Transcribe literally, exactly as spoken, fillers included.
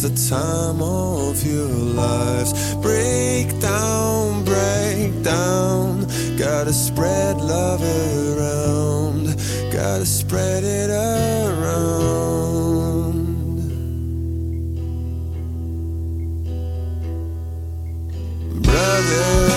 the time of your lives. Break down, break down. Gotta spread love around. Gotta spread it around. Brother